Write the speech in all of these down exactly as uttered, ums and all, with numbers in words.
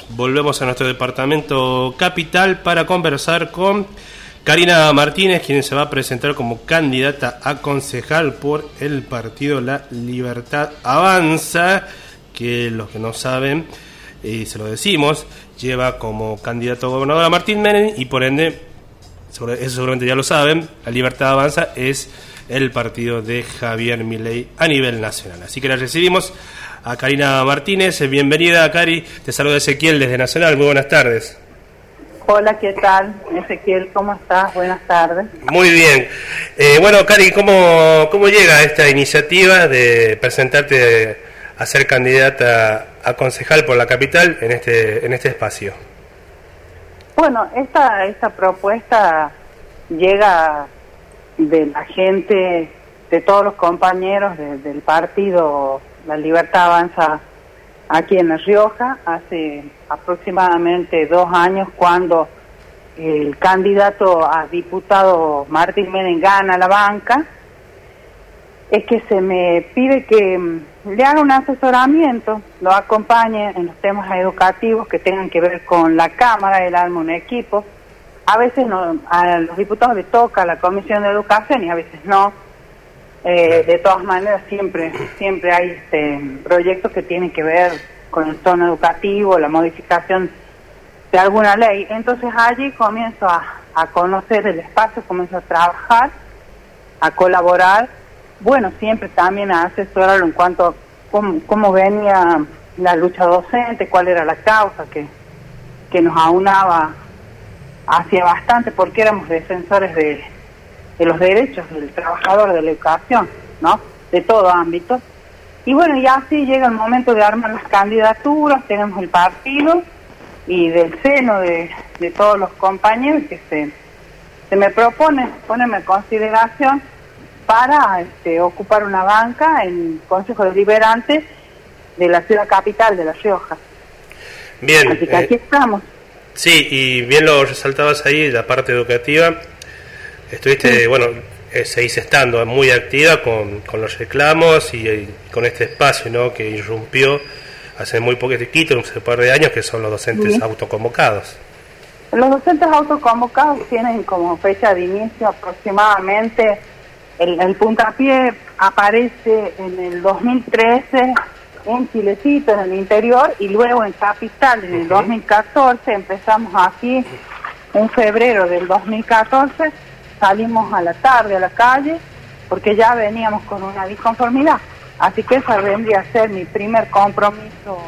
volvemos a nuestro departamento capital para conversar con Karina Martínez, quien se va a presentar como candidata a concejal por el partido La Libertad Avanza, que los que no saben, y se lo decimos, lleva como candidato a gobernador a Martín Menem y por ende, sobre eso seguramente ya lo saben, La Libertad Avanza es el partido de Javier Milei a nivel nacional. Así que la recibimos a Karina Martínez. Bienvenida, Cari. Te saluda Ezequiel desde Nacional. Muy buenas tardes. Hola, ¿qué tal? Ezequiel, ¿cómo estás? Buenas tardes. Muy bien. Eh, bueno, Cari, ¿cómo, ¿cómo llega esta iniciativa de presentarte a ser candidata a concejal por la capital en este en este espacio? Bueno, esta, esta propuesta llega de la gente, de todos los compañeros de, del partido La Libertad Avanza aquí en La Rioja, hace aproximadamente dos años cuando el candidato a diputado Martín Menem gana la banca, es que se me pide que le haga un asesoramiento, lo acompañe en los temas educativos que tengan que ver con la Cámara, él arma un equipo. A veces no, a los diputados les toca la Comisión de Educación y a veces no. Eh, de todas maneras, siempre siempre hay este, proyectos que tienen que ver con el tono educativo, la modificación de alguna ley. Entonces allí comienzo a, a conocer el espacio, comienzo a trabajar, a colaborar. Bueno, siempre también a asesorarlo en cuanto a cómo, cómo venía la lucha docente, cuál era la causa que, que nos aunaba hacía bastante, porque éramos defensores de, de los derechos del trabajador de la educación, ¿no? De todo ámbito. Y bueno, y así llega el momento de armar las candidaturas, tenemos el partido, y del seno de, de todos los compañeros que se, se me propone ponerme en consideración para este, ocupar una banca en el Consejo Deliberante de la ciudad capital de La Rioja. Bien. Así que aquí eh... estamos. Sí, y bien lo resaltabas ahí, la parte educativa. Estuviste, sí. bueno, eh, seguís estando muy activa con, con los reclamos y, y con este espacio, ¿no?, que irrumpió hace muy poquito, un par de años, que son los docentes sí. autoconvocados. Los docentes autoconvocados tienen como fecha de inicio aproximadamente, el, el puntapié aparece en el dos mil trece, en Chilecito, en el interior, y luego en Capital en el dos mil catorce. Empezamos aquí en febrero del dos mil catorce, salimos a la tarde a la calle porque ya veníamos con una disconformidad, así que ese vendría a ser mi primer compromiso,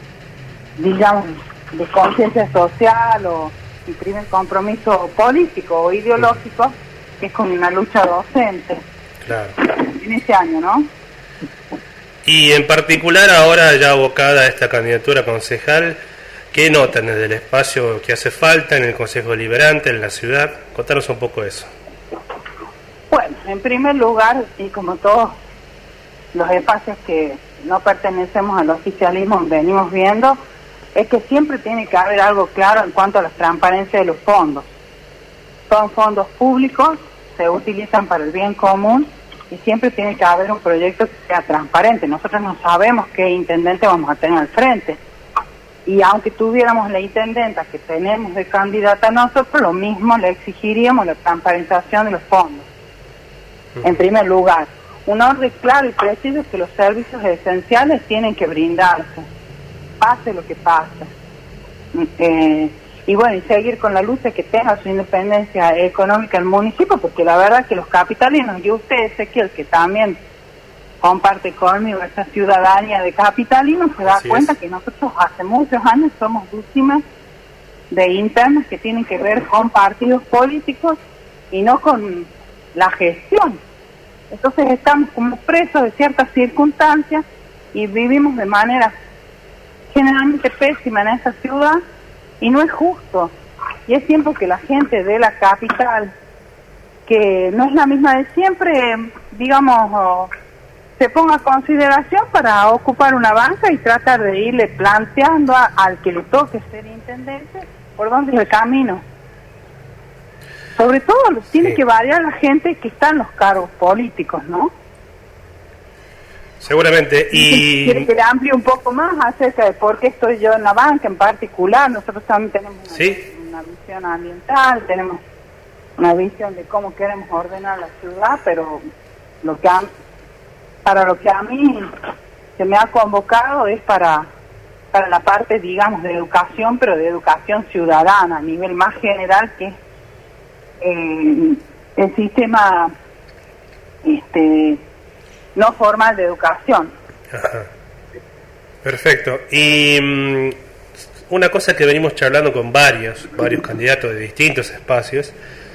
digamos, de conciencia social, o mi primer compromiso político o ideológico, que es con una lucha docente. Claro. En ese año, ¿no? Y en particular ahora ya abocada a esta candidatura concejal, ¿qué notan desde el espacio que hace falta en el Consejo Deliberante, en la ciudad? Contanos un poco eso. Bueno, en primer lugar, y como todos los espacios que no pertenecemos al oficialismo venimos viendo, es que siempre tiene que haber algo claro en cuanto a la transparencia de los fondos. Son fondos públicos, se utilizan para el bien común, y siempre tiene que haber un proyecto que sea transparente. Nosotros no sabemos qué intendente vamos a tener al frente, y aunque tuviéramos la intendenta que tenemos de candidata, nosotros lo mismo le exigiríamos la transparentación de los fondos. En primer lugar, un orden claro y preciso que los servicios esenciales tienen que brindarse, pase lo que pase. Eh, y bueno, y seguir con la lucha que tenga su independencia económica el municipio, porque la verdad que los capitalinos, y usted, Ezequiel, que también comparte conmigo esa ciudadanía de capitalinos, se da Así cuenta es. que nosotros hace muchos años somos víctimas de internas que tienen que ver con partidos políticos y no con la gestión. Entonces estamos como presos de ciertas circunstancias y vivimos de manera generalmente pésima en esa ciudad, y no es justo. Y es tiempo que la gente de la capital, que no es la misma de siempre, digamos, se ponga a consideración para ocupar una banca y tratar de irle planteando a, al que le toque ser intendente por dónde es el camino. Sobre todo tiene sí. que variar la gente que está en los cargos políticos, ¿no? Seguramente. Y quiere que le amplíe un poco más acerca de por qué estoy yo en la banca en particular. Nosotros también tenemos una, ¿Sí? una visión ambiental, tenemos una visión de cómo queremos ordenar la ciudad, pero lo que a, para lo que a mí se me ha convocado es para, para la parte, digamos, de educación, pero de educación ciudadana, a nivel más general, que es eh, el sistema este no formal de educación. Ajá. Perfecto. Y um, una cosa que venimos charlando con varios, varios candidatos de distintos espacios,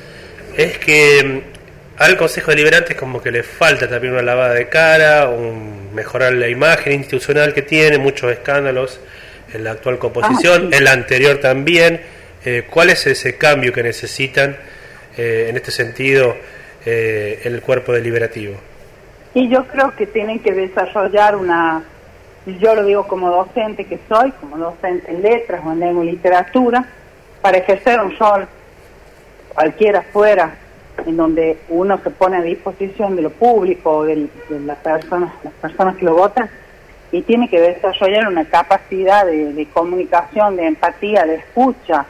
es que um, al Consejo Deliberante es como que le falta también una lavada de cara, un mejorar la imagen institucional que tiene, muchos escándalos en la actual composición, ah, sí. En la anterior también. Eh, ¿Cuál es ese cambio que necesitan eh, en este sentido eh, el cuerpo deliberativo? Y yo creo que tienen que desarrollar una, yo lo digo como docente que soy, como docente en letras o en lengua y literatura, para ejercer un rol cualquiera fuera, en donde uno se pone a disposición de lo público o de, de las personas, las personas que lo votan, y tiene que desarrollar una capacidad de, de comunicación, de empatía, de escucha,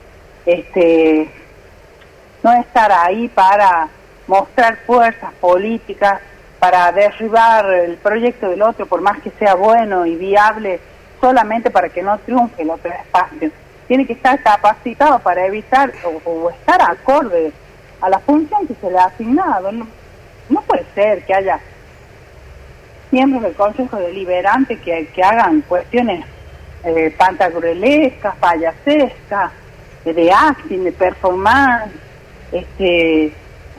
este, no estar ahí para mostrar fuerzas políticas, para derribar el proyecto del otro, por más que sea bueno y viable, solamente para que no triunfe el otro espacio. Tiene que estar capacitado para evitar o, o estar acorde a la función que se le ha asignado. No, no puede ser que haya miembros del Consejo Deliberante que, que hagan cuestiones eh, pantagruelescas, payasescas, de acting, de performance, este...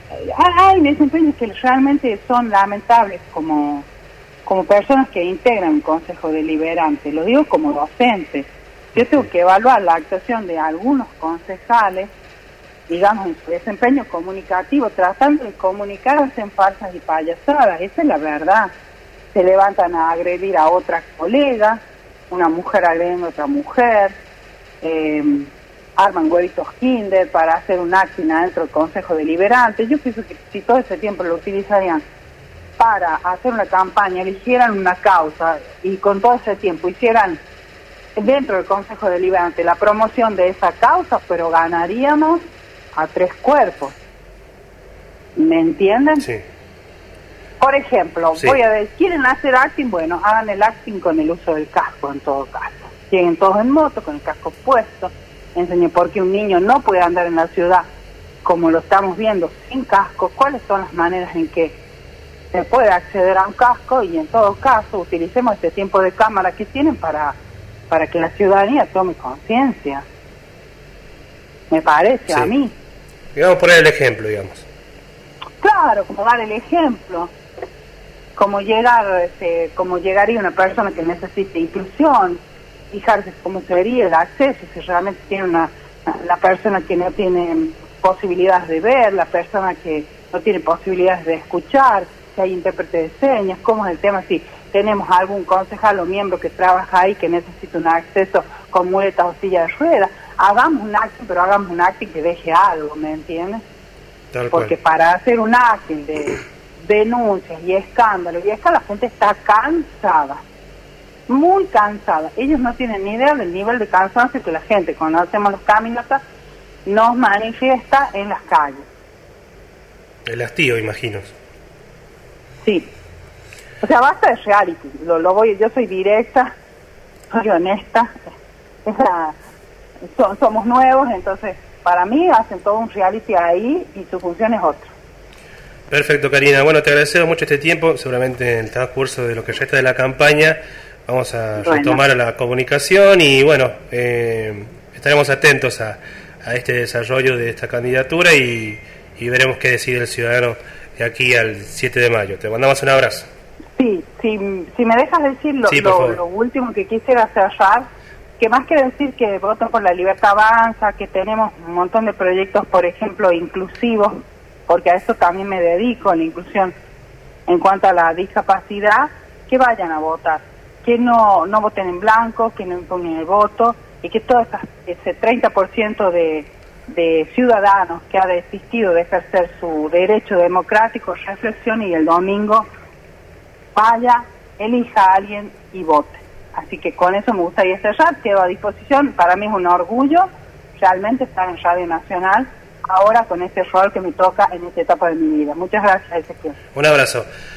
hay desempeños que realmente son lamentables como como personas que integran un consejo deliberante. Lo digo como docente. Yo tengo que evaluar la actuación de algunos concejales, digamos, en su desempeño comunicativo, tratando de comunicarse en falsas y payasadas. Esa es la verdad. Se levantan a agredir a otra colega, una mujer agrediendo a otra mujer, eh, arman huevitos kinder para hacer un acting adentro del Consejo Deliberante. Yo pienso que si todo ese tiempo lo utilizarían para hacer una campaña, eligieran una causa y con todo ese tiempo hicieran dentro del Consejo Deliberante la promoción de esa causa, pero ganaríamos a tres cuerpos. ¿Me entienden? Sí. Por ejemplo, sí. voy a decir, ¿quieren hacer acting? Bueno, hagan el acting con el uso del casco en todo caso. Lleguen todos en moto, con el casco puesto. Enseñe por qué un niño no puede andar en la ciudad como lo estamos viendo sin casco, cuáles son las maneras en que se puede acceder a un casco, y en todo caso utilicemos este tiempo de cámara que tienen para, para que la ciudadanía tome conciencia. Me parece, sí. A mí. Digamos, poner el ejemplo, digamos. Claro, como dar el ejemplo, como llegar, este, como llegaría una persona que necesite inclusión, fijarse cómo sería el acceso, si realmente tiene una, la persona que no tiene posibilidades de ver, la persona que no tiene posibilidades de escuchar, si hay intérprete de señas, cómo es el tema, si tenemos algún concejal o miembro que trabaja ahí que necesita un acceso con muletas o silla de ruedas, hagamos un acto, pero hagamos un acto que deje algo, ¿me entiendes? Tal Porque cual. para hacer un acto de denuncias y escándalos, y es que la gente está cansada, muy cansada. Ellos no tienen ni idea del nivel de cansancio que la gente, cuando hacemos los caminatas, nos manifiesta en las calles. El hastío, imagino. Sí. O sea, basta de reality. Lo, lo voy, yo soy directa, soy honesta. Esa, so, somos nuevos, entonces para mí hacen todo un reality ahí y su función es otra. Perfecto, Karina. Bueno, te agradecemos mucho este tiempo. Seguramente en el transcurso de lo que resta de la campaña vamos a bueno. retomar la comunicación y bueno, eh, estaremos atentos a, a este desarrollo de esta candidatura y, y veremos qué decide el ciudadano de aquí al siete de mayo. Te mandamos un abrazo. Sí, sí, si me dejas decir lo, sí, lo, lo último que quisiera cerrar, que más que decir que voten por la Libertad Avanza, que tenemos un montón de proyectos, por ejemplo, inclusivos, porque a eso también me dedico, a la inclusión en cuanto a la discapacidad, que vayan a votar, que no, no voten en blanco, que no impugnen el voto, y que todo esa, ese treinta por ciento de, de ciudadanos que ha desistido de ejercer su derecho democrático reflexione y el domingo vaya elija a alguien y vote. Así que con eso me gustaría cerrar, quedo a disposición. Para mí es un orgullo realmente estar en Radio Nacional ahora con este rol que me toca en esta etapa de mi vida. Muchas gracias, Ezequiel. Un abrazo.